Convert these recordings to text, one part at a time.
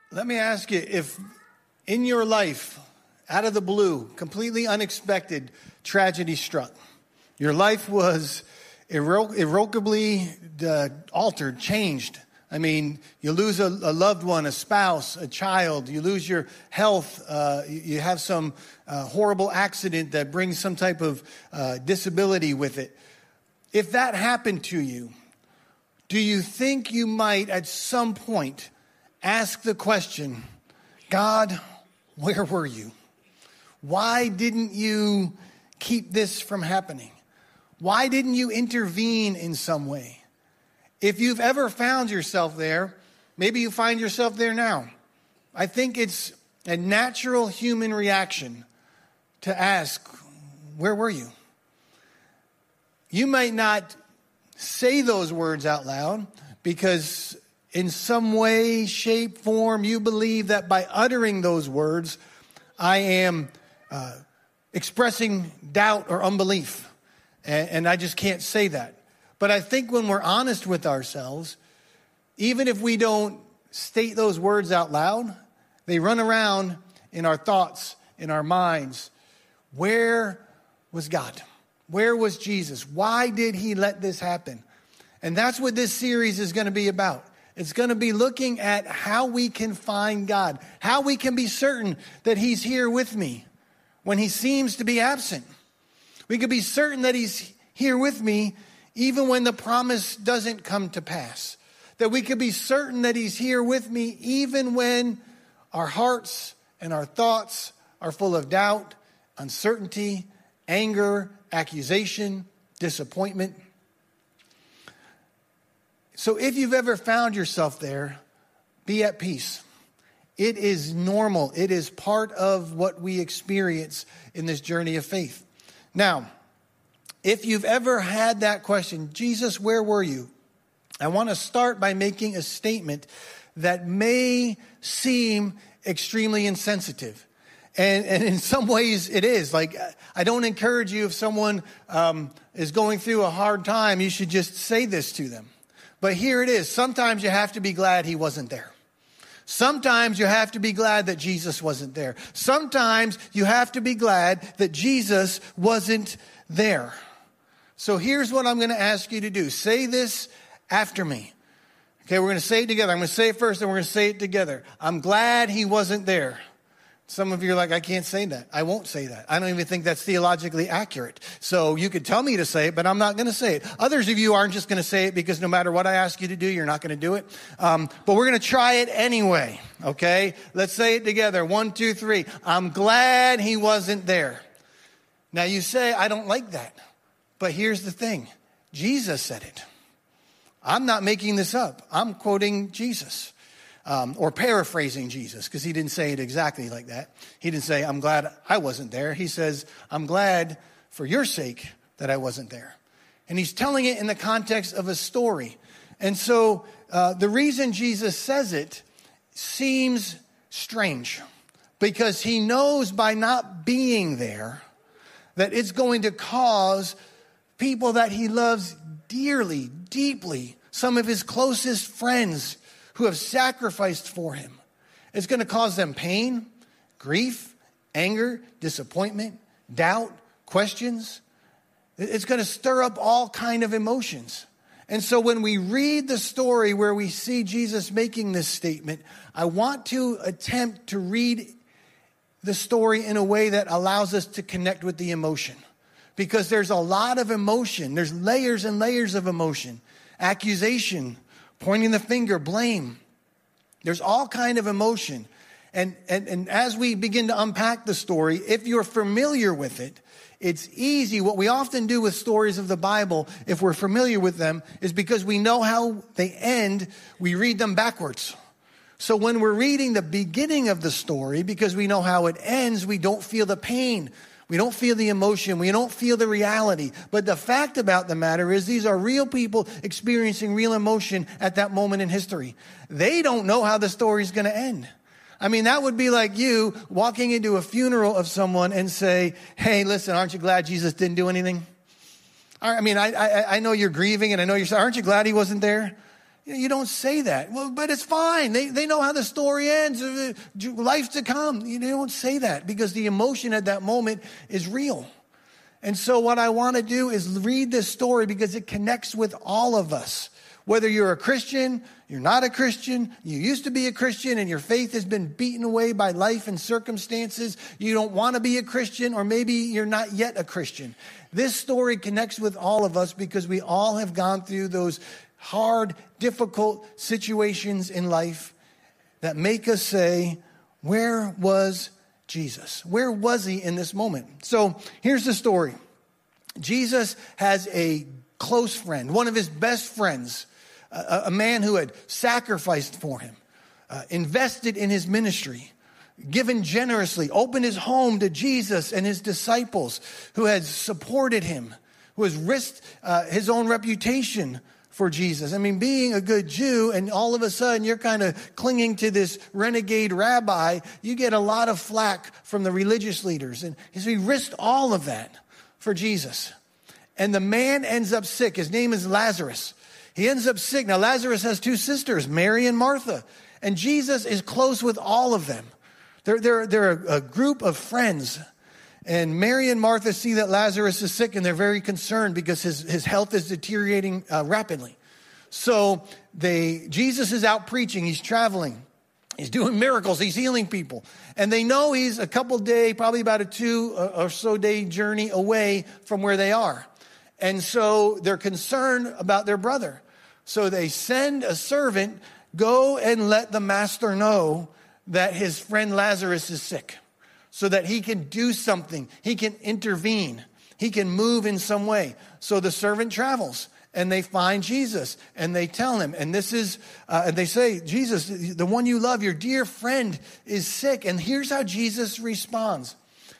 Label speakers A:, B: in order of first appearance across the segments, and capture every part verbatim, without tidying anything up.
A: Let me ask you, if in your life, out of the blue, completely unexpected tragedy struck, your life was irre- irrevocably uh, altered, changed. I mean, you lose a, a loved one, a spouse, a child, you lose your health, uh, you have some uh, horrible accident that brings some type of uh, disability with it. If that happened to you, do you think you might at some point ask the question, God, where were you? Why didn't you keep this from happening? Why didn't you intervene in some way? If you've ever found yourself there, maybe you find yourself there now. I think it's a natural human reaction to ask, where were you? You might not say those words out loud because in some way, shape, form, you believe that by uttering those words, I am uh, expressing doubt or unbelief. And, and I just can't say that. But I think when we're honest with ourselves, even if we don't state those words out loud, they run around in our thoughts, in our minds. Where was God? Where was Jesus? Why did he let this happen? And that's what this series is going to be about. It's going to be looking at how we can find God, how we can be certain that he's here with me when he seems to be absent. We can be certain that he's here with me even when the promise doesn't come to pass. That we can be certain that he's here with me even when our hearts and our thoughts are full of doubt, uncertainty, anger, accusation, disappointment. So if you've ever found yourself there, be at peace. It is normal. It is part of what we experience in this journey of faith. Now, if you've ever had that question, Jesus, where were you? I want to start by making a statement that may seem extremely insensitive. And, and in some ways it is. Like, I don't encourage you, if someone um, is going through a hard time, you should just say this to them. But here it is. Sometimes you have to be glad he wasn't there. Sometimes you have to be glad that Jesus wasn't there. Sometimes you have to be glad that Jesus wasn't there. So here's what I'm going to ask you to do. Say this after me. Okay, we're going to say it together. I'm going to say it first, and we're going to say it together. I'm glad he wasn't there. Some of you are like, I can't say that. I won't say that. I don't even think that's theologically accurate. So you could tell me to say it, but I'm not going to say it. Others of you aren't just going to say it because no matter what I ask you to do, you're not going to do it. Um, but we're going to try it anyway. Okay? Let's say it together. One, two, three. I'm glad he wasn't there. Now you say, I don't like that. But here's the thing. Jesus said it. I'm not making this up. I'm quoting Jesus. Um, or paraphrasing Jesus, because he didn't say it exactly like that. He didn't say, I'm glad I wasn't there. He says, I'm glad for your sake that I wasn't there. And he's telling it in the context of a story. And so uh, the reason Jesus says it seems strange, because he knows by not being there that it's going to cause people that he loves dearly, deeply, some of his closest friends who have sacrificed for him. It's going to cause them pain, grief, anger, disappointment, doubt, questions. It's going to stir up all kind of emotions. And so when we read the story where we see Jesus making this statement, I want to attempt to read the story in a way that allows us to connect with the emotion. Because there's a lot of emotion. There's layers and layers of emotion. Accusation, pointing the finger, blame. There's all kind of emotion. And, and, and as we begin to unpack the story, if you're familiar with it, it's easy. What we often do with stories of the Bible, if we're familiar with them, is because we know how they end, we read them backwards. So when we're reading the beginning of the story, because we know how it ends, we don't feel the pain. We don't feel the emotion. We don't feel the reality. But the fact about the matter is these are real people experiencing real emotion at that moment in history. They don't know how the story is going to end. I mean, that would be like you walking into a funeral of someone and say, hey, listen, aren't you glad Jesus didn't do anything? I mean, I, I, I know you're grieving and I know you're, aren't you glad he wasn't there? You know, you don't say that. Well, but it's fine. They, they know how the story ends. Life to come. You don't say that because the emotion at that moment is real. And so what I want to do is read this story because it connects with all of us. Whether you're a Christian, you're not a Christian, you used to be a Christian and your faith has been beaten away by life and circumstances, you don't want to be a Christian, or maybe you're not yet a Christian. This story connects with all of us because we all have gone through those hard, difficult situations in life that make us say, where was Jesus? Where was he in this moment? So here's the story. Jesus has a close friend, one of his best friends, a, a man who had sacrificed for him, uh, invested in his ministry, given generously, opened his home to Jesus and his disciples, who had supported him, who has risked uh, his own reputation for Jesus. I mean, being a good Jew and all of a sudden you're kind of clinging to this renegade rabbi, you get a lot of flack from the religious leaders. And so he risked all of that for Jesus. And the man ends up sick. His name is Lazarus. He ends up sick. Now, Lazarus has two sisters, Mary and Martha. And Jesus is close with all of them. They're, they're, they're a, a group of friends. And Mary and Martha see that Lazarus is sick, and they're very concerned because his, his health is deteriorating uh, rapidly. So they Jesus is out preaching. He's traveling. He's doing miracles. He's healing people. And they know he's a couple day, probably about a two or so day journey away from where they are. And so they're concerned about their brother. So they send a servant, go and let the master know that his friend Lazarus is sick, so that he can do something. He can intervene. He can move in some way. So the servant travels and they find Jesus and they tell him, and this is, uh, and they say, Jesus, the one you love, your dear friend is sick. And here's how Jesus responds.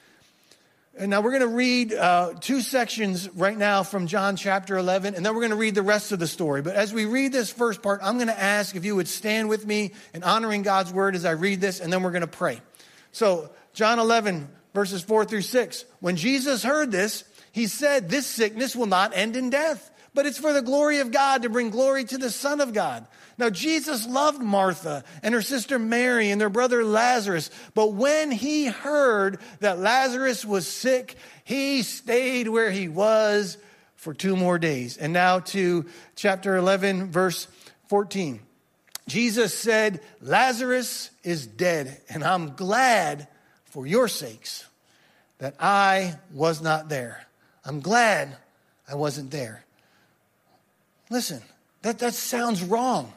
A: And now we're going to read uh, two sections right now from John chapter eleven, and then we're going to read the rest of the story. But as we read this first part, I'm going to ask if you would stand with me in honoring God's word as I read this, and then we're going to pray. So John eleven, verses four through six. When Jesus heard this, he said, this sickness will not end in death, but it's for the glory of God, to bring glory to the Son of God. Now, Jesus loved Martha and her sister Mary and their brother Lazarus. But when he heard that Lazarus was sick, he stayed where he was for two more days. And now to chapter eleven, verse fourteen. Jesus said, Lazarus is dead, and I'm glad for your sakes that I was not there. I'm glad I wasn't there. Listen, that, that sounds wrong.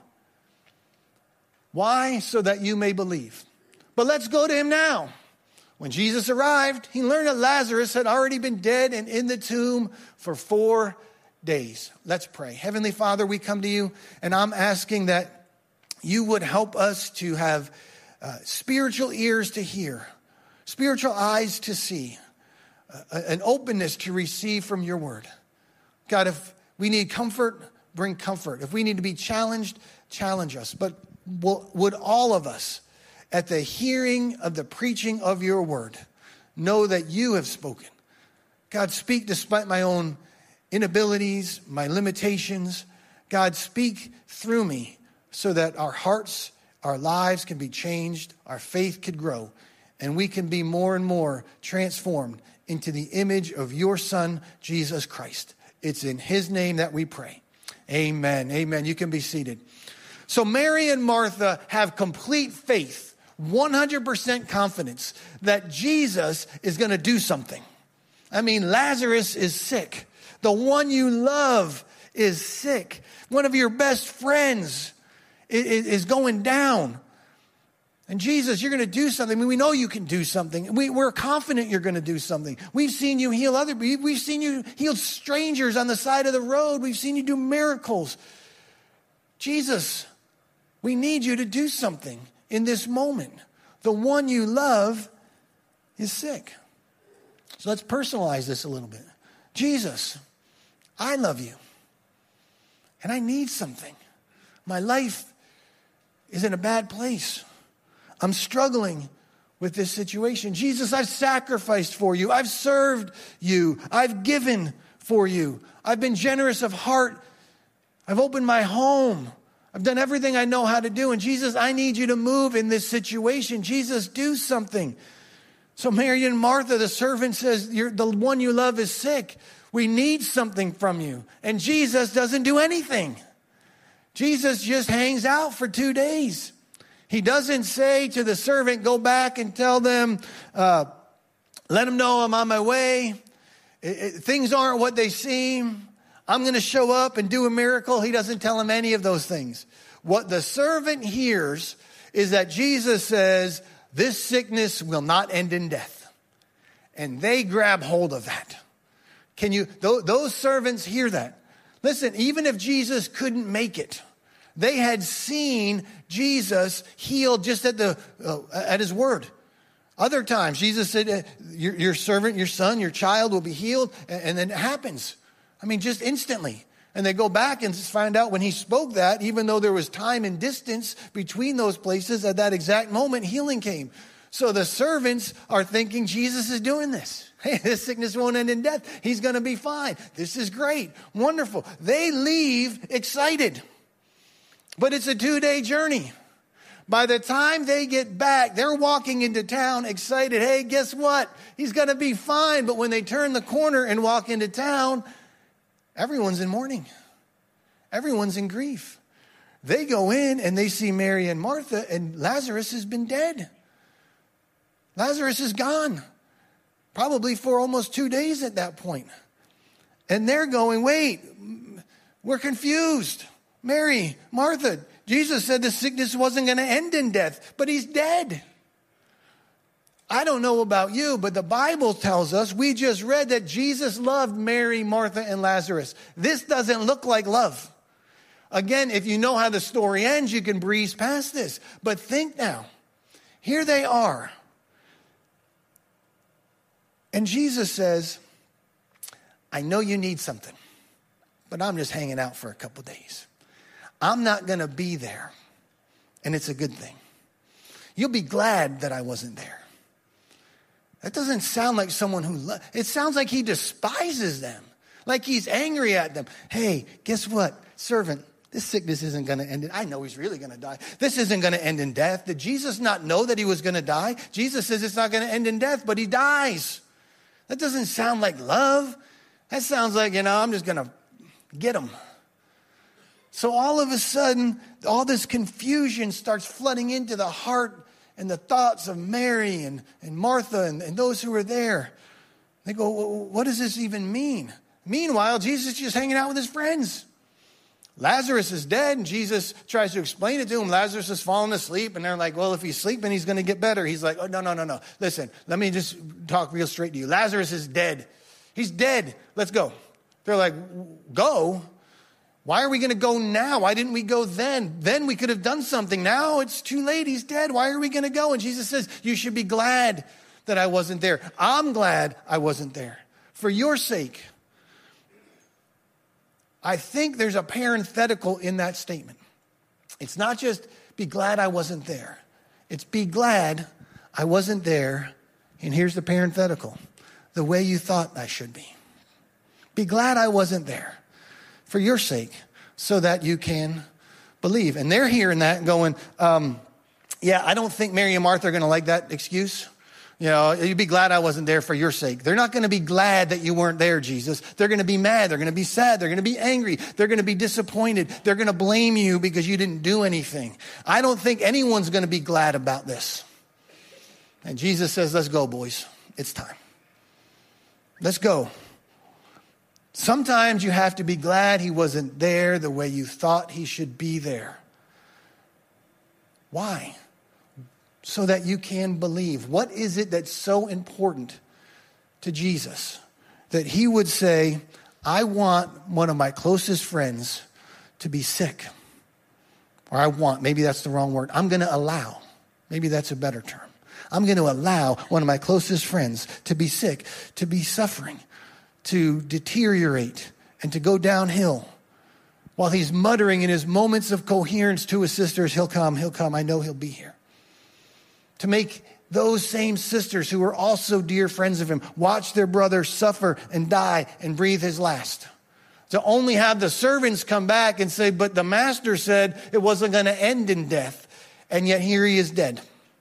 A: Why? So that you may believe. But let's go to him now. When Jesus arrived, he learned that Lazarus had already been dead and in the tomb for four days. Let's pray. Heavenly Father, we come to you, and I'm asking that you would help us to have uh, spiritual ears to hear, spiritual eyes to see, uh, an openness to receive from your word. God, if we need comfort, bring comfort. If we need to be challenged, challenge us. But will, would all of us, at the hearing of the preaching of your word, know that you have spoken? God, speak despite my own inabilities, my limitations. God, speak through me so that our hearts, our lives can be changed, our faith could grow, and we can be more and more transformed into the image of your Son, Jesus Christ. It's in his name that we pray. Amen. Amen. You can be seated. So Mary and Martha have complete faith, one hundred percent confidence that Jesus is going to do something. I mean, Lazarus is sick. The one you love is sick. One of your best friends is going down. And Jesus, you're going to do something. I mean, we know you can do something. We, we're confident you're going to do something. We've seen you heal other people. We've seen you heal strangers on the side of the road. We've seen you do miracles. Jesus, we need you to do something in this moment. The one you love is sick. So let's personalize this a little bit. Jesus, I love you. And I need something. My life is in a bad place. I'm struggling with this situation. Jesus, I've sacrificed for you. I've served you. I've given for you. I've been generous of heart. I've opened my home. I've done everything I know how to do. And Jesus, I need you to move in this situation. Jesus, do something. So Mary and Martha, the servant says, You're, the one you love is sick. We need something from you. And Jesus doesn't do anything. Jesus just hangs out for two days. He doesn't say to the servant, go back and tell them, uh, let them know I'm on my way. It, it, things aren't what they seem. I'm going to show up and do a miracle. He doesn't tell him any of those things. What the servant hears is that Jesus says, this sickness will not end in death. And they grab hold of that. Can you, th- those servants hear that? Listen, even if Jesus couldn't make it, they had seen Jesus healed just at the uh, at his word. Other times, Jesus said, your, your servant, your son, your child will be healed. And, and then it happens. I mean, just instantly. And they go back and find out when he spoke that, even though there was time and distance between those places, at that exact moment, healing came. So the servants are thinking, Jesus is doing this. Hey, this sickness won't end in death. He's going to be fine. This is great. Wonderful. They leave excited. But it's a two-day journey. By the time they get back, they're walking into town excited. Hey, guess what? He's going to be fine. But when they turn the corner and walk into town, everyone's in mourning. Everyone's in grief. They go in and they see Mary and Martha, and Lazarus has been dead. Lazarus is gone. Probably for almost two days at that point. And they're going, wait, we're confused. Mary, Martha, Jesus said the sickness wasn't going to end in death, but he's dead. I don't know about you, but the Bible tells us, we just read that Jesus loved Mary, Martha, and Lazarus. This doesn't look like love. Again, if you know how the story ends, you can breeze past this. But think now, here they are. And Jesus says, I know you need something, but I'm just hanging out for a couple days. I'm not going to be there, and it's a good thing. You'll be glad that I wasn't there. That doesn't sound like someone who, lo- it sounds like he despises them, like he's angry at them. Hey, guess what, servant? This sickness isn't going to end. In, I know he's really going to die. This isn't going to end in death. Did Jesus not know that he was going to die? Jesus says it's not going to end in death, but he dies. That doesn't sound like love. That sounds like, you know, I'm just going to get him. So all of a sudden, all this confusion starts flooding into the heart and the thoughts of Mary and, and Martha and, and those who were there. They go, well, what does this even mean? Meanwhile, Jesus is just hanging out with his friends. Lazarus is dead, and Jesus tries to explain it to him. Lazarus has fallen asleep, and they're like, well, if he's sleeping, he's going to get better. He's like, oh, no, no, no, no. Listen, let me just talk real straight to you. Lazarus is dead. He's dead. Let's go. They're like, go? Why are we going to go now? Why didn't we go then? Then we could have done something. Now it's too late. He's dead. Why are we going to go? And Jesus says, you should be glad that I wasn't there. I'm glad I wasn't there. For your sake. I think there's a parenthetical in that statement. It's not just be glad I wasn't there. It's be glad I wasn't there. And here's the parenthetical. The way you thought I should be. Be glad I wasn't there for your sake so that you can believe. And they're hearing that and going, um, yeah, I don't think Mary and Martha are going to like that excuse. You know, you'd be glad I wasn't there for your sake. They're not going to be glad that you weren't there, Jesus. They're going to be mad. They're going to be sad. They're going to be angry. They're going to be disappointed. They're going to blame you because you didn't do anything. I don't think anyone's going to be glad about this. And Jesus says, let's go, boys. It's time. Let's go. Sometimes you have to be glad he wasn't there the way you thought he should be there. Why? So that you can believe. What is it that's so important to Jesus that he would say, I want one of my closest friends to be sick? Or I want, maybe that's the wrong word. I'm going to allow, maybe that's a better term. I'm going to allow one of my closest friends to be sick, to be suffering, to deteriorate, and to go downhill. While he's muttering in his moments of coherence to his sisters, he'll come, he'll come, I know he'll be here. To make those same sisters who were also dear friends of him watch their brother suffer and die and breathe his last. to only have the servants come back and say, but the master said it wasn't going to end in death. And yet here he is dead.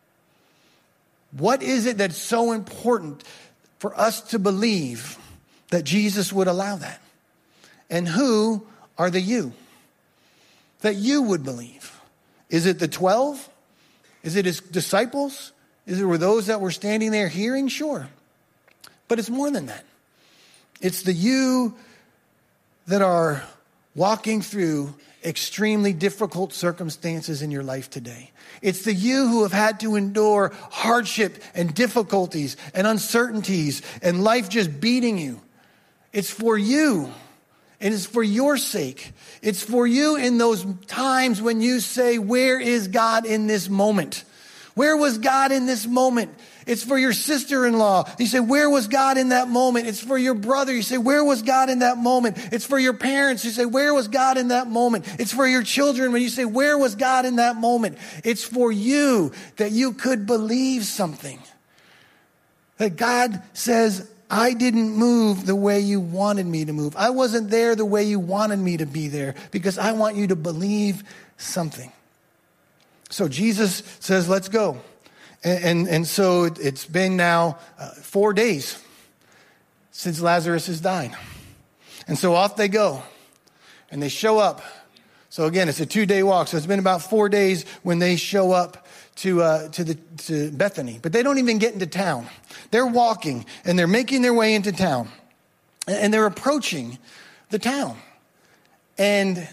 A: What is it that's so important for us to believe that Jesus would allow that? And who are the you that you would believe? Is it the twelve? Is it his disciples? Is it were those that were standing there hearing? Sure. But it's more than that. It's the you that are walking through extremely difficult circumstances in your life today. It's the you who have had to endure hardship and difficulties and uncertainties and life just beating you. It's for you. And it's for your sake. It's for you in those times when you say, where is God in this moment? Where was God in this moment? It's for your sister-in-law. You say, where was God in that moment? It's for your brother. You say, where was God in that moment? It's for your parents. You say, where was God in that moment? It's for your children when you say, where was God in that moment? It's for you that you could believe something. That God says, I didn't move the way you wanted me to move. I wasn't there the way you wanted me to be there because I want you to believe something. So Jesus says, let's go. And, and, and so it's been now uh, four days since Lazarus has died. And so off they go and they show up. So again, it's a two-day walk. So it's been about four days when they show up to uh, to the to Bethany. But they don't even get into town. They're walking and they're making their way into town. And they're approaching the town. And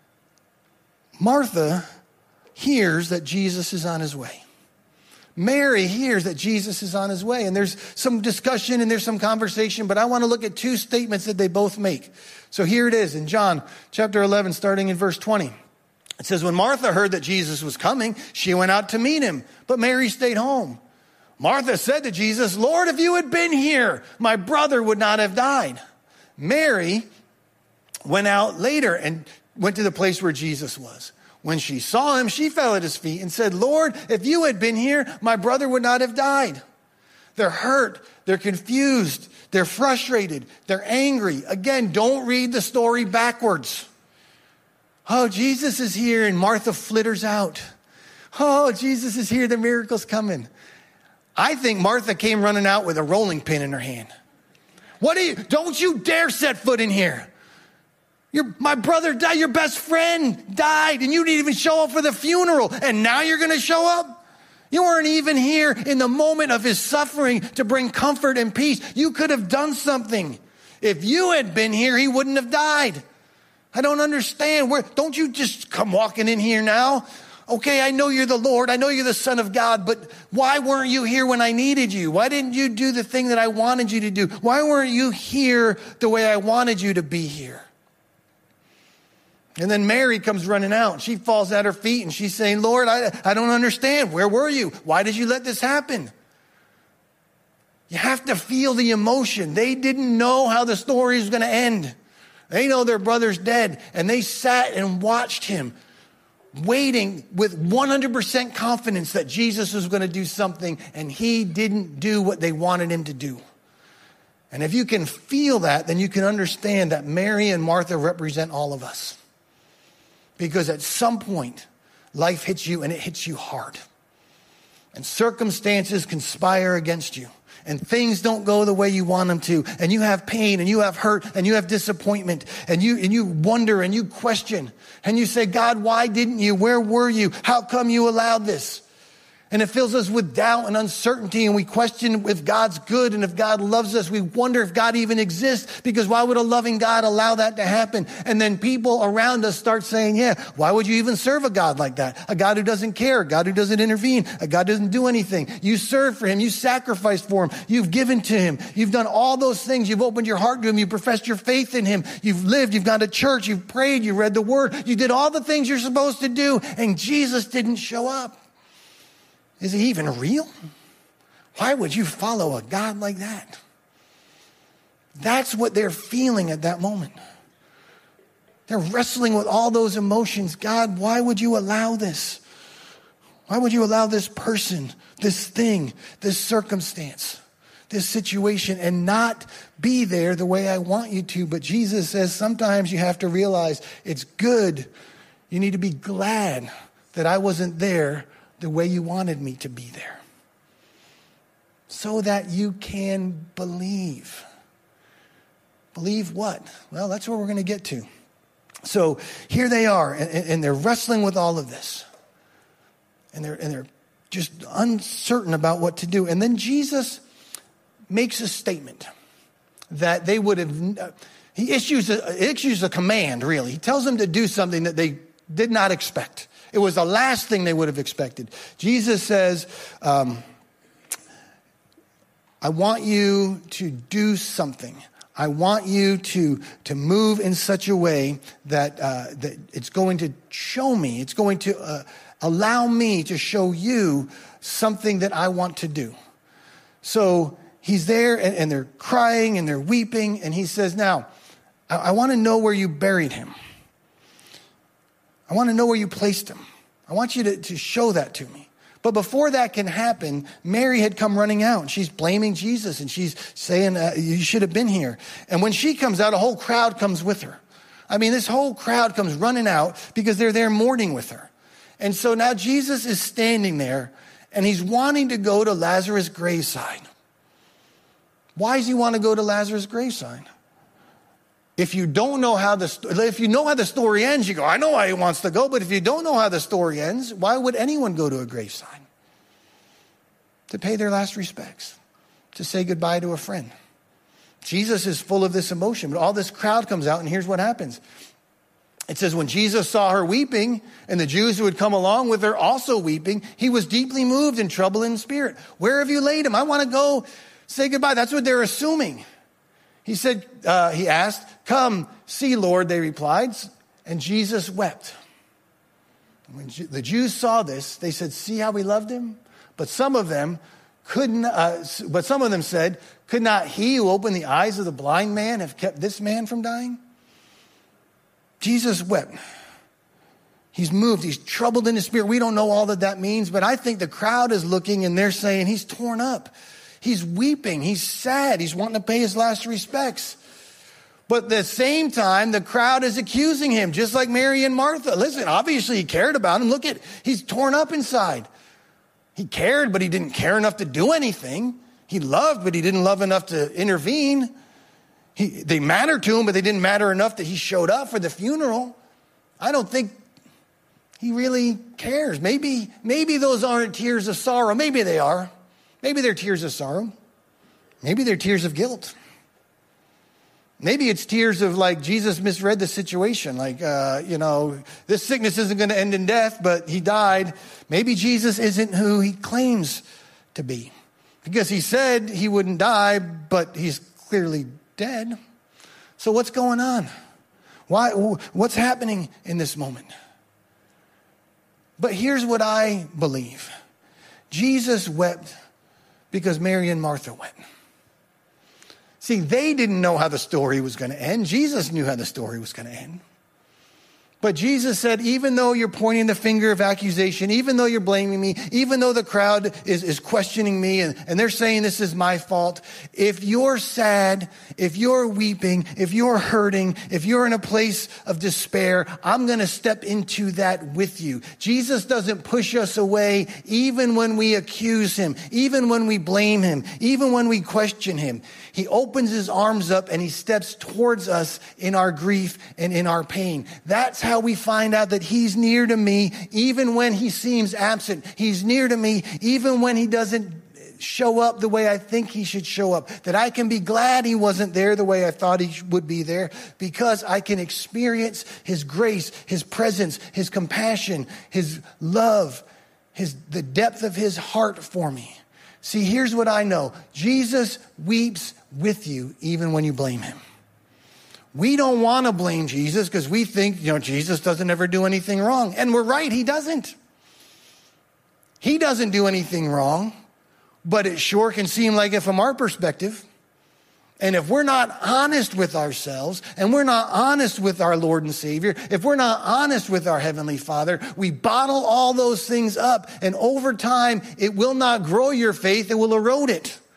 A: Martha hears that Jesus is on his way. Mary hears that Jesus is on his way. And there's some discussion and there's some conversation, but I want to look at two statements that they both make. So here it is in John chapter eleven, starting in verse twenty. It says, when Martha heard that Jesus was coming, she went out to meet him, but Mary stayed home. Martha said to Jesus, Lord, if you had been here, my brother would not have died. Mary went out later and went to the place where Jesus was. When she saw him, she fell at his feet and said, Lord, if you had been here, my brother would not have died. They're hurt. They're confused. They're frustrated. They're angry. Again, don't read the story backwards. Oh, Jesus is here, and Martha flitters out. Oh, Jesus is here. The miracle's coming. I think Martha came running out with a rolling pin in her hand. What do you, don't you dare set foot in here. Your, my brother died, your best friend died, and you didn't even show up for the funeral, and now you're going to show up? You weren't even here in the moment of his suffering to bring comfort and peace. You could have done something. If you had been here, he wouldn't have died. I don't understand. Where, don't you just come walking in here now? Okay, I know you're the Lord. I know you're the Son of God, but why weren't you here when I needed you? Why didn't you do the thing that I wanted you to do? Why weren't you here the way I wanted you to be here? And then Mary comes running out. She falls at her feet and she's saying, Lord, I, I don't understand. Where were you? Why did you let this happen? You have to feel the emotion. They didn't know how the story was going to end. They know their brother's dead, and they sat and watched him, waiting with one hundred percent confidence that Jesus was going to do something, and he didn't do what they wanted him to do. And if you can feel that, then you can understand that Mary and Martha represent all of us. Because at some point, life hits you, and it hits you hard. And circumstances conspire against you. And things don't go the way you want them to. And you have pain and you have hurt and you have disappointment. And you and you wonder and you question. And you say, God, why didn't you? Where were you? How come you allowed this? And it fills us with doubt and uncertainty. And we question if God's good and if God loves us. We wonder if God even exists, because why would a loving God allow that to happen? And then people around us start saying, yeah, why would you even serve a God like that? A God who doesn't care, a God who doesn't intervene, a God who doesn't do anything. You serve for him. You sacrifice for him. You've given to him. You've done all those things. You've opened your heart to him. You've professed your faith in him. You've lived. You've gone to church. You've prayed. You read the word. You did all the things you're supposed to do. And Jesus didn't show up. Is he even real? Why would you follow a God like that? That's what they're feeling at that moment. They're wrestling with all those emotions. God, why would you allow this? Why would you allow this person, this thing, this circumstance? this situation and not be there the way I want you to. But Jesus says sometimes you have to realize it's good. You need to be glad that I wasn't there the way you wanted me to be there, so that you can believe. Believe what? Well, that's where we're going to get to. So here they are, and, and they're wrestling with all of this. And they're, and they're just uncertain about what to do. And then Jesus makes a statement that they would have, he issues a, issues a command, really. He tells them to do something that they did not expect. It was the last thing they would have expected. Jesus says, um, I want you to do something. I want you to, to move in such a way that, uh, that it's going to show me, it's going to uh, allow me to show you something that I want to do. So he's there and, and they're crying and they're weeping. And he says, now, I, I want to know where you buried him. I want to know where you placed him. I want you to, to show that to me. But before that can happen, Mary had come running out. And she's blaming Jesus and she's saying, uh, you should have been here. And when she comes out, a whole crowd comes with her. I mean, this whole crowd comes running out because they're there mourning with her. And so now Jesus is standing there and he's wanting to go to Lazarus' graveside. Why does he want to go to Lazarus' graveside? If you don't know how the if you know how the story ends, you go, I know why he wants to go. But if you don't know how the story ends, why would anyone go to a graveside? To pay their last respects, to say goodbye to a friend. Jesus is full of this emotion, but all this crowd comes out, and here's what happens. It says, when Jesus saw her weeping, and the Jews who had come along with her also weeping, he was deeply moved and troubled in spirit. Where have you laid him? I want to go say goodbye. That's what they're assuming. He said, uh, he asked, come, see, Lord, they replied. And Jesus wept. When the Jews saw this, they said, see how we loved him? But some of them couldn't, uh, but some of them said, could not he who opened the eyes of the blind man have kept this man from dying? Jesus wept. He's moved. He's troubled in his spirit. We don't know all that that means, but I think the crowd is looking and they're saying he's torn up. He's weeping. He's sad. He's wanting to pay his last respects. But at the same time, the crowd is accusing him, just like Mary and Martha. Listen, obviously he cared about him. Look at, he's torn up inside. He cared, but he didn't care enough to do anything. He loved, but he didn't love enough to intervene. He, they mattered to him, but they didn't matter enough that he showed up for the funeral. I don't think he really cares. Maybe, maybe those aren't tears of sorrow. Maybe they are. Maybe they're tears of sorrow. Maybe they're tears of guilt. Maybe it's tears of like Jesus misread the situation. Like, uh, you know, this sickness isn't going to end in death, but he died. Maybe Jesus isn't who he claims to be. Because he said he wouldn't die, but he's clearly dead. So what's going on? Why? What's happening in this moment? But here's what I believe. Jesus wept because Mary and Martha wept. See, they didn't know how the story was going to end. Jesus knew how the story was going to end. But Jesus said, even though you're pointing the finger of accusation, even though you're blaming me, even though the crowd is, is questioning me and, and they're saying this is my fault, if you're sad, if you're weeping, if you're hurting, if you're in a place of despair, I'm going to step into that with you. Jesus doesn't push us away even when we accuse him, even when we blame him, even when we question him. He opens his arms up and he steps towards us in our grief and in our pain. That's how we find out that he's near to me even when he seems absent. He's near to me even when he doesn't show up the way I think he should show up. That I can be glad he wasn't there the way I thought he would be there, because I can experience his grace, his presence, his compassion, his love, his the depth of his heart for me. See, here's what I know. Jesus weeps with you even when you blame him. We don't want to blame Jesus because we think, you know, Jesus doesn't ever do anything wrong. And we're right, he doesn't. He doesn't do anything wrong, but it sure can seem like it from our perspective. And if we're not honest with ourselves and we're not honest with our Lord and Savior, if we're not honest with our Heavenly Father, we bottle all those things up. And over time, it will not grow your faith. It will erode it.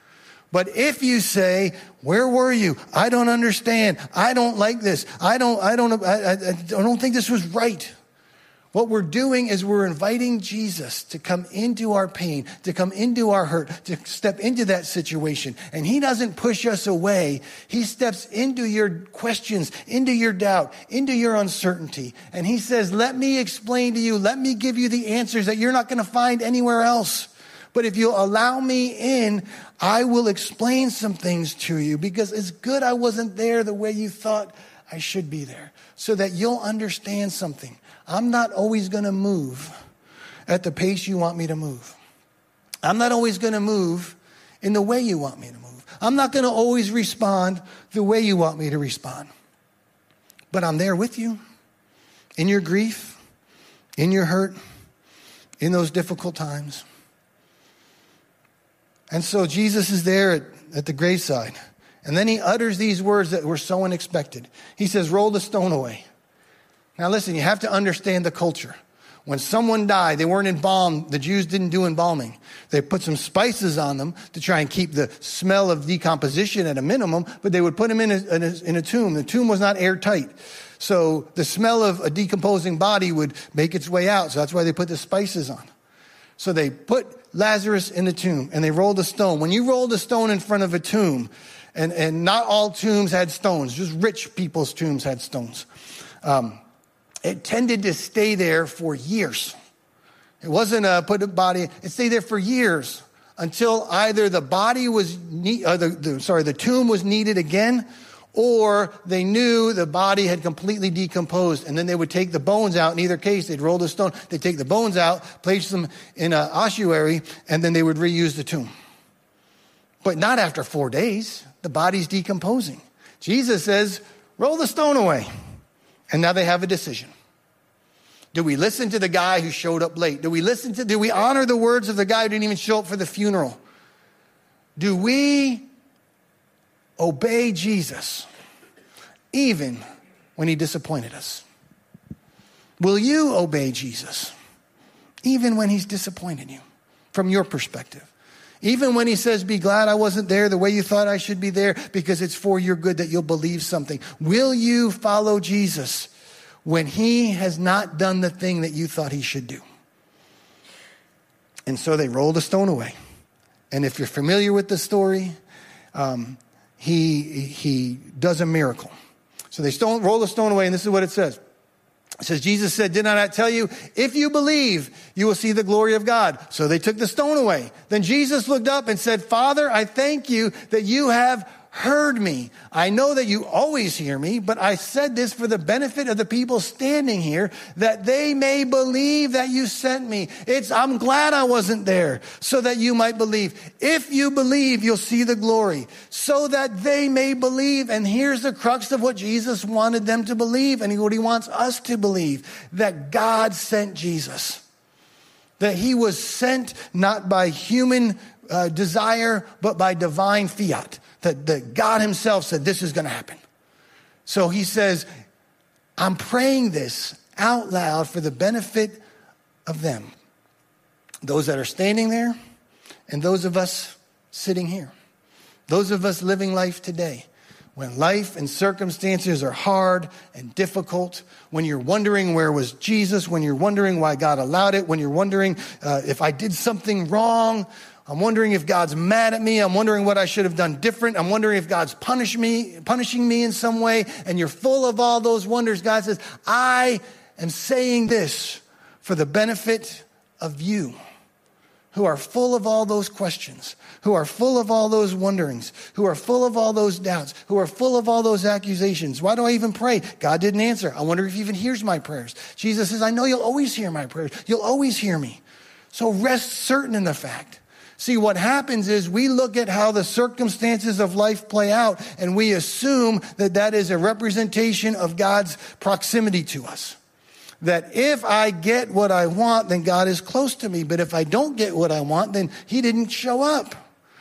A: But if you say, where were you? I don't understand. I don't like this. I don't, I don't, I, I, I don't think this was right. What we're doing is we're inviting Jesus to come into our pain, to come into our hurt, to step into that situation. And he doesn't push us away. He steps into your questions, into your doubt, into your uncertainty. And he says, let me explain to you, let me give you the answers that you're not going to find anywhere else. But if you'll allow me in, I will explain some things to you, because it's good I wasn't there the way you thought I should be there, so that you'll understand something. I'm not always going to move at the pace you want me to move. I'm not always going to move in the way you want me to move. I'm not going to always respond the way you want me to respond. But I'm there with you in your grief, in your hurt, in those difficult times. And so Jesus is there at, at the graveside. And then he utters these words that were so unexpected. He says, roll the stone away. Now listen, you have to understand the culture. When someone died, they weren't embalmed. The Jews didn't do embalming. They put some spices on them to try and keep the smell of decomposition at a minimum, but they would put them in a, in a, in a tomb. The tomb was not airtight. So the smell of a decomposing body would make its way out. So that's why they put the spices on. So they put Lazarus in the tomb and they rolled a stone. When you rolled a stone in front of a tomb, and, and not all tombs had stones, just rich people's tombs had stones. Um, it tended to stay there for years. It wasn't a put a body, it stayed there for years until either the body was, ne- uh, the, the, sorry, the tomb was needed again, or they knew the body had completely decomposed, and then they would take the bones out. In either case, they'd roll the stone, they'd take the bones out, place them in an ossuary, and then they would reuse the tomb. But not after four days. The body's decomposing. Jesus says, roll the stone away. And now they have a decision. Do we listen to the guy who showed up late? Do we listen to, do we honor the words of the guy who didn't even show up for the funeral? Do we obey Jesus even when he disappointed us? Will you obey Jesus even when he's disappointed you from your perspective? Even when he says, be glad I wasn't there the way you thought I should be there, because it's for your good that you'll believe something. Will you follow Jesus when he has not done the thing that you thought he should do? And so they rolled a stone away. And if you're familiar with the story, um, he, he does a miracle. So they stone, roll the stone away, and this is what it says. It says, Jesus said, did I not tell you, if you believe, you will see the glory of God. So they took the stone away. Then Jesus looked up and said, Father, I thank you that you have heard me. I know that you always hear me, but I said this for the benefit of the people standing here, that they may believe that you sent me. It's, I'm glad I wasn't there, so that you might believe. If you believe, you'll see the glory, so that they may believe. And here's the crux of what Jesus wanted them to believe, and what he wants us to believe, that God sent Jesus. That he was sent not by human uh, desire, but by divine fiat. That, that God himself said this is going to happen. So he says, I'm praying this out loud for the benefit of them. Those that are standing there and those of us sitting here. Those of us living life today. When life and circumstances are hard and difficult, when you're wondering where was Jesus, when you're wondering why God allowed it, when you're wondering uh, if I did something wrong, I'm wondering if God's mad at me. I'm wondering what I should have done different. I'm wondering if God's punish me, punishing me in some way. And you're full of all those wonders. God says, I am saying this for the benefit of you who are full of all those questions, who are full of all those wonderings, who are full of all those doubts, who are full of all those accusations. Why do I even pray? God didn't answer. I wonder if he even hears my prayers. Jesus says, I know you'll always hear my prayers. You'll always hear me. So rest certain in the fact. See, what happens is we look at how the circumstances of life play out, and we assume that that is a representation of God's proximity to us. That if I get what I want, then God is close to me. But if I don't get what I want, then he didn't show up.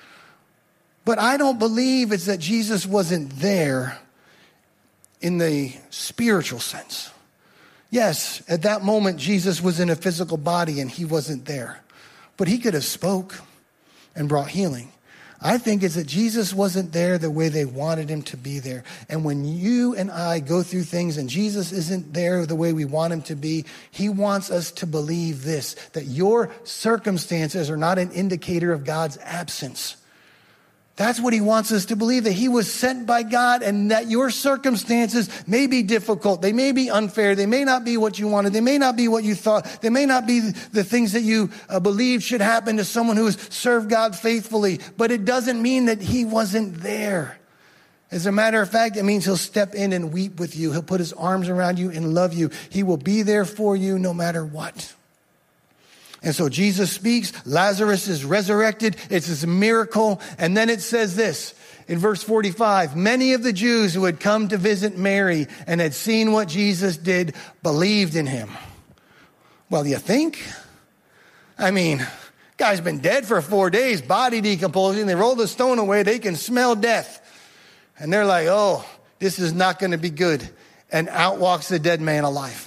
A: But I don't believe it's that Jesus wasn't there in the spiritual sense. Yes, at that moment, Jesus was in a physical body and he wasn't there. But he could have spoke and brought healing. I think it's that Jesus wasn't there the way they wanted him to be there. And when you and I go through things and Jesus isn't there the way we want him to be, he wants us to believe this, that your circumstances are not an indicator of God's absence. That's what he wants us to believe, that he was sent by God and that your circumstances may be difficult. They may be unfair. They may not be what you wanted. They may not be what you thought. They may not be the things that you uh, believe should happen to someone who has served God faithfully. But it doesn't mean that he wasn't there. As a matter of fact, it means he'll step in and weep with you. He'll put his arms around you and love you. He will be there for you no matter what. And so Jesus speaks, Lazarus is resurrected, it's this miracle. And then it says this in verse forty-five, many of the Jews who had come to visit Mary and had seen what Jesus did believed in him. Well, you think? I mean, guy's been dead for four days, body decomposing. They roll the stone away, they can smell death. And they're like, oh, this is not going to be good. And out walks the dead man alive.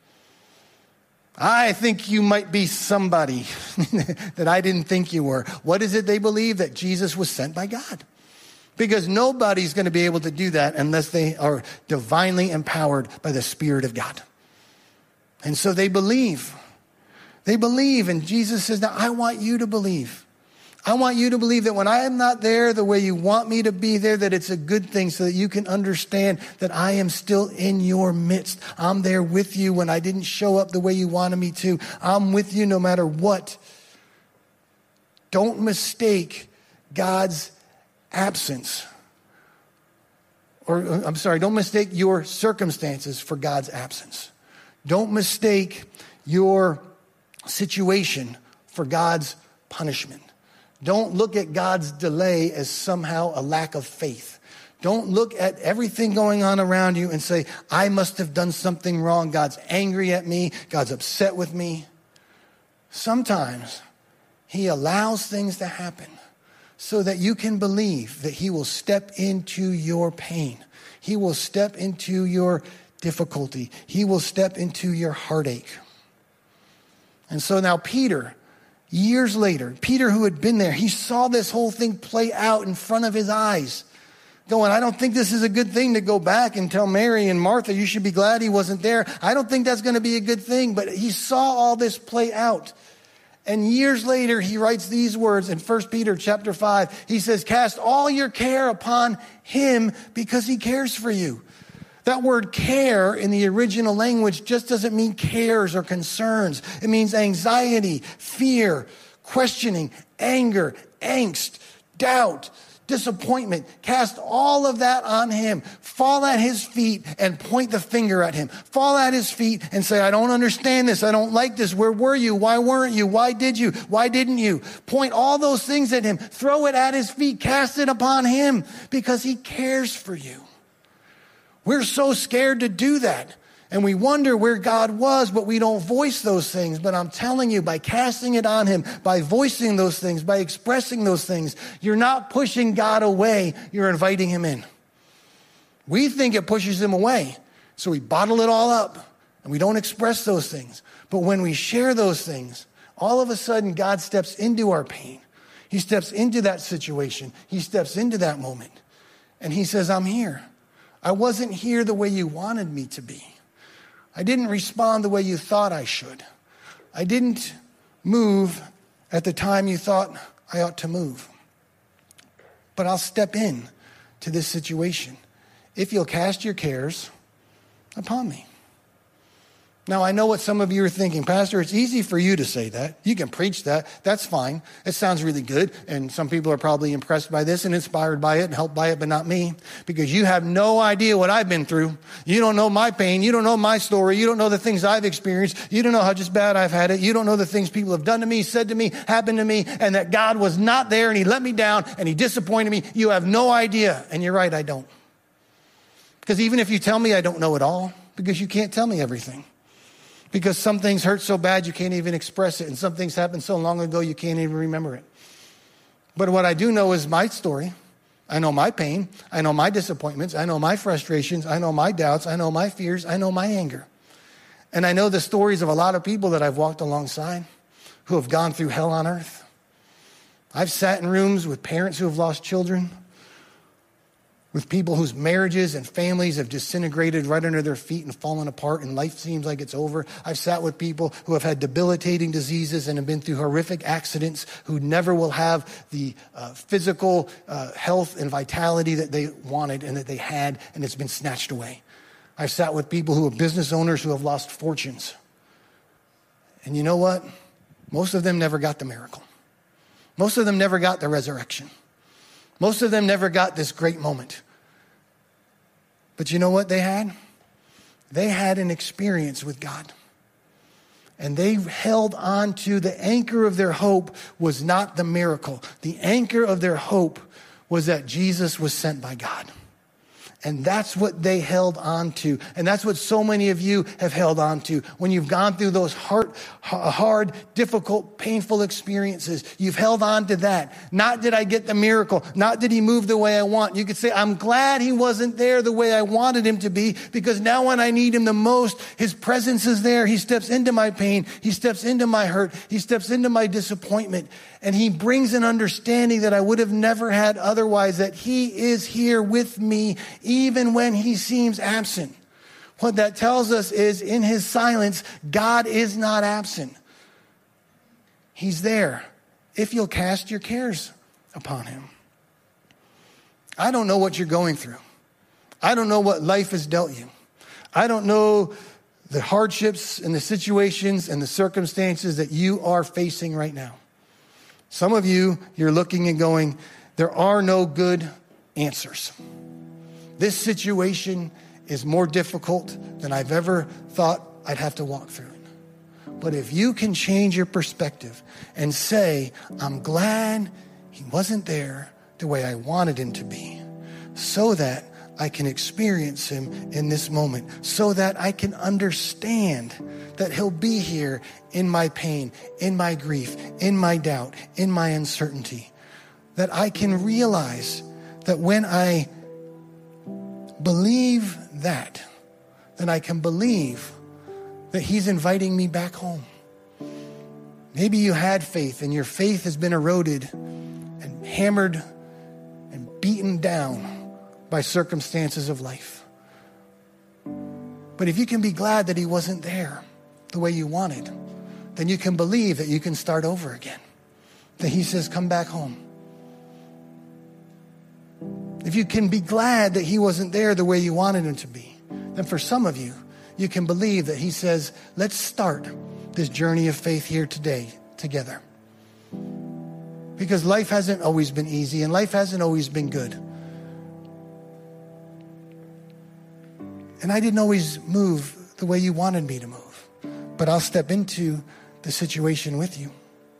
A: I think you might be somebody that I didn't think you were. What is it they believe? That Jesus was sent by God. Because nobody's going to be able to do that unless they are divinely empowered by the Spirit of God. And so they believe. They believe. And Jesus says, now I want you to believe. I want you to believe that when I am not there the way you want me to be there, that it's a good thing so that you can understand that I am still in your midst. I'm there with you when I didn't show up the way you wanted me to. I'm with you no matter what. Don't mistake God's absence. Or, I'm sorry, don't mistake your circumstances for God's absence. Don't mistake your situation for God's punishment. Don't look at God's delay as somehow a lack of faith. Don't look at everything going on around you and say, I must have done something wrong. God's angry at me. God's upset with me. Sometimes he allows things to happen so that you can believe that he will step into your pain. He will step into your difficulty. He will step into your heartache. And so now Peter, years later, Peter, who had been there, he saw this whole thing play out in front of his eyes, going, I don't think this is a good thing to go back and tell Mary and Martha, you should be glad he wasn't there. I don't think that's going to be a good thing. But he saw all this play out. And years later, he writes these words in First Peter chapter five. He says, cast all your care upon him because he cares for you. That word care in the original language just doesn't mean cares or concerns. It means anxiety, fear, questioning, anger, angst, doubt, disappointment. Cast all of that on him. Fall at his feet and point the finger at him. Fall at his feet and say, I don't understand this. I don't like this. Where were you? Why weren't you? Why did you? Why didn't you? Point all those things at him. Throw it at his feet. Cast it upon him because he cares for you. We're so scared to do that. And we wonder where God was, but we don't voice those things. But I'm telling you, by casting it on him, by voicing those things, by expressing those things, you're not pushing God away. You're inviting him in. We think it pushes him away. So we bottle it all up and we don't express those things. But when we share those things, all of a sudden God steps into our pain. He steps into that situation. He steps into that moment. And he says, I'm here. I wasn't here the way you wanted me to be. I didn't respond the way you thought I should. I didn't move at the time you thought I ought to move. But I'll step in to this situation if you'll cast your cares upon me. Now, I know what some of you are thinking. Pastor, it's easy for you to say that. You can preach that. That's fine. It sounds really good. And some people are probably impressed by this and inspired by it and helped by it, but not me. Because you have no idea what I've been through. You don't know my pain. You don't know my story. You don't know the things I've experienced. You don't know how just bad I've had it. You don't know the things people have done to me, said to me, happened to me, and that God was not there and he let me down and he disappointed me. You have no idea. And you're right, I don't. Because even if you tell me I don't know it all, because you can't tell me everything. Because some things hurt so bad you can't even express it. And some things happened so long ago you can't even remember it. But what I do know is my story. I know my pain. I know my disappointments. I know my frustrations. I know my doubts. I know my fears. I know my anger. And I know the stories of a lot of people that I've walked alongside who have gone through hell on earth. I've sat in rooms with parents who have lost children, with people whose marriages and families have disintegrated right under their feet and fallen apart and life seems like it's over. I've sat with people who have had debilitating diseases and have been through horrific accidents, who never will have the uh, physical uh, health and vitality that they wanted and that they had, and it's been snatched away. I've sat with people who are business owners who have lost fortunes. And you know what? Most of them never got the miracle. Most of them never got the resurrection. Most of them never got this great moment. But you know what they had? They had an experience with God. And they held on to the anchor of their hope was not the miracle. The anchor of their hope was that Jesus was sent by God. And that's what they held on to. And that's what so many of you have held on to. When you've gone through those hard, hard, difficult, painful experiences, you've held on to that. Not did I get the miracle. Not did he move the way I want. You could say, I'm glad he wasn't there the way I wanted him to be, because now when I need him the most, his presence is there. He steps into my pain. He steps into my hurt. He steps into my disappointment. And he brings an understanding that I would have never had otherwise, that he is here with me even when he seems absent. What that tells us is, in his silence, God is not absent. He's there if you'll cast your cares upon him. I don't know what you're going through. I don't know what life has dealt you. I don't know the hardships and the situations and the circumstances that you are facing right now. Some of you, you're looking and going, there are no good answers. This situation is more difficult than I've ever thought I'd have to walk through it. But if you can change your perspective and say, I'm glad he wasn't there the way I wanted him to be, so that I can experience him in this moment, so that I can understand that he'll be here in my pain, in my grief, in my doubt, in my uncertainty, that I can realize that when I believe that, then I can believe that he's inviting me back home. Maybe you had faith and your faith has been eroded and hammered and beaten down by circumstances of life. But if you can be glad that he wasn't there the way you wanted, then you can believe that you can start over again. That he says, come back home. If you can be glad that he wasn't there the way you wanted him to be, then for some of you, you can believe that he says, let's start this journey of faith here today together. Because life hasn't always been easy and life hasn't always been good. And I didn't always move the way you wanted me to move. But I'll step into the situation with you.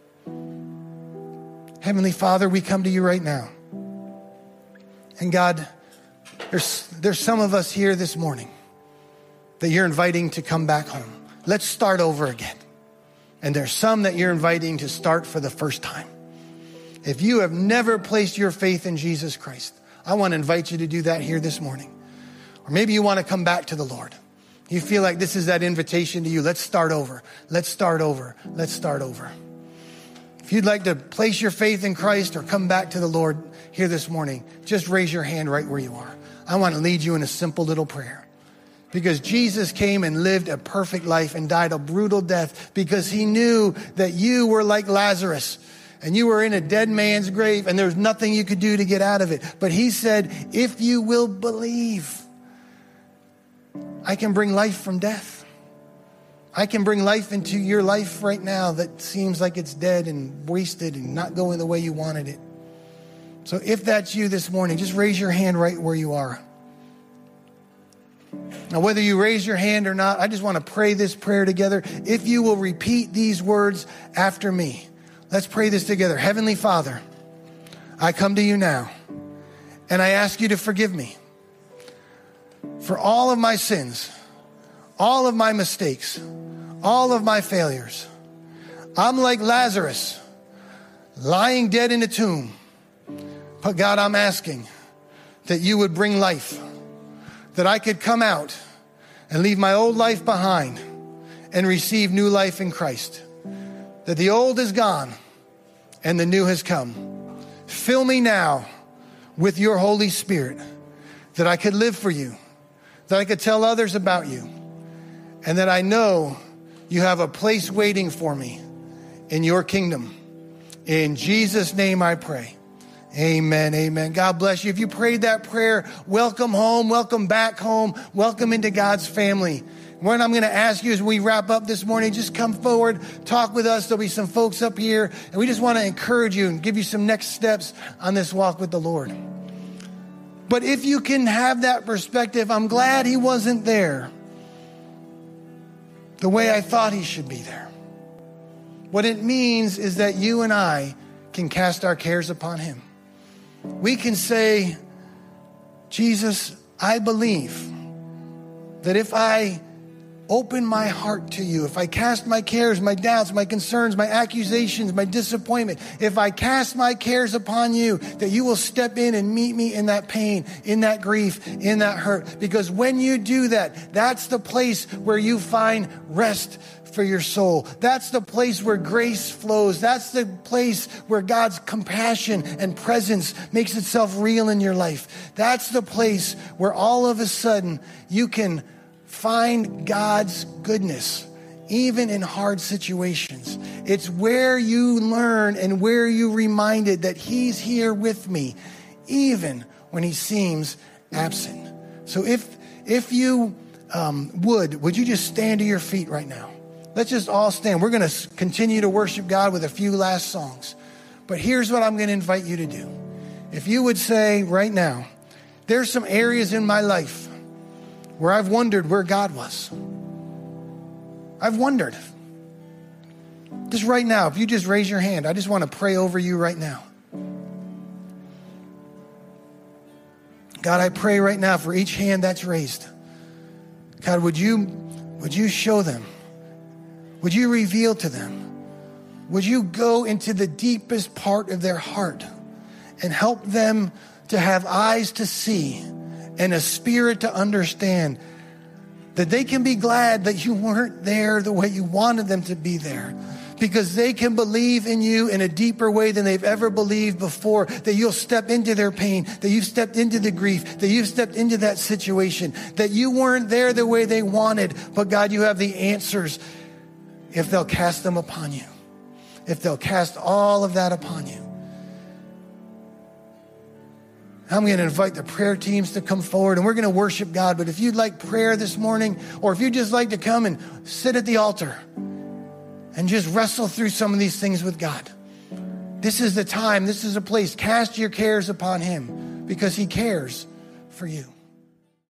A: Heavenly Father, we come to you right now. And God, there's, there's some of us here this morning that you're inviting to come back home. Let's start over again. And there's some that you're inviting to start for the first time. If you have never placed your faith in Jesus Christ, I want to invite you to do that here this morning. Or maybe you want to come back to the Lord. You feel like this is that invitation to you. Let's start over. Let's start over. Let's start over. If you'd like to place your faith in Christ or come back to the Lord here this morning, just raise your hand right where you are. I want to lead you in a simple little prayer. Because Jesus came and lived a perfect life and died a brutal death because he knew that you were like Lazarus and you were in a dead man's grave and there's nothing you could do to get out of it. But he said, if you will believe, I can bring life from death. I can bring life into your life right now that seems like it's dead and wasted and not going the way you wanted it. So if that's you this morning, just raise your hand right where you are. Now, whether you raise your hand or not, I just want to pray this prayer together. If you will repeat these words after me, let's pray this together. Heavenly Father, I come to you now and I ask you to forgive me for all of my sins, all of my mistakes, all of my failures. I'm like Lazarus, lying dead in a tomb. But God, I'm asking that you would bring life, that I could come out and leave my old life behind and receive new life in Christ. That the old is gone and the new has come. Fill me now with your Holy Spirit, that I could live for you, that I could tell others about you, and that I know you have a place waiting for me in your kingdom. In Jesus' name I pray. Amen, amen. God bless you. If you prayed that prayer, welcome home, welcome back home, welcome into God's family. What I'm going to ask you as we wrap up this morning, just come forward, talk with us. There'll be some folks up here, and we just want to encourage you and give you some next steps on this walk with the Lord. But if you can have that perspective, I'm glad he wasn't there the way I thought he should be there. What it means is that you and I can cast our cares upon him. We can say, Jesus, I believe that if I open my heart to you, if I cast my cares, my doubts, my concerns, my accusations, my disappointment, if I cast my cares upon you, that you will step in and meet me in that pain, in that grief, in that hurt. Because when you do that, that's the place where you find rest for your soul. That's the place where grace flows. That's the place where God's compassion and presence makes itself real in your life. That's the place where all of a sudden you can find God's goodness, even in hard situations. It's where you learn and where you reminded that he's here with me, even when he seems absent. So if if you um, would, would you just stand to your feet right now? Let's just all stand. We're going to continue to worship God with a few last songs. But here's what I'm going to invite you to do. If you would say right now, there's some areas in my life where I've wondered where God was. I've wondered. Just right now, if you just raise your hand, I just want to pray over you right now. God, I pray right now for each hand that's raised. God, would you, would you show them? Would you reveal to them? Would you go into the deepest part of their heart and help them to have eyes to see and a spirit to understand that they can be glad that you weren't there the way you wanted them to be there, because they can believe in you in a deeper way than they've ever believed before, that you'll step into their pain, that you've stepped into the grief, that you've stepped into that situation, that you weren't there the way they wanted, but God, you have the answers if they'll cast them upon you, if they'll cast all of that upon you. I'm going to invite the prayer teams to come forward, and we're going to worship God. But if you'd like prayer this morning, or if you'd just like to come and sit at the altar and just wrestle through some of these things with God, this is the time, this is a place. Cast your cares upon him, because he cares for you.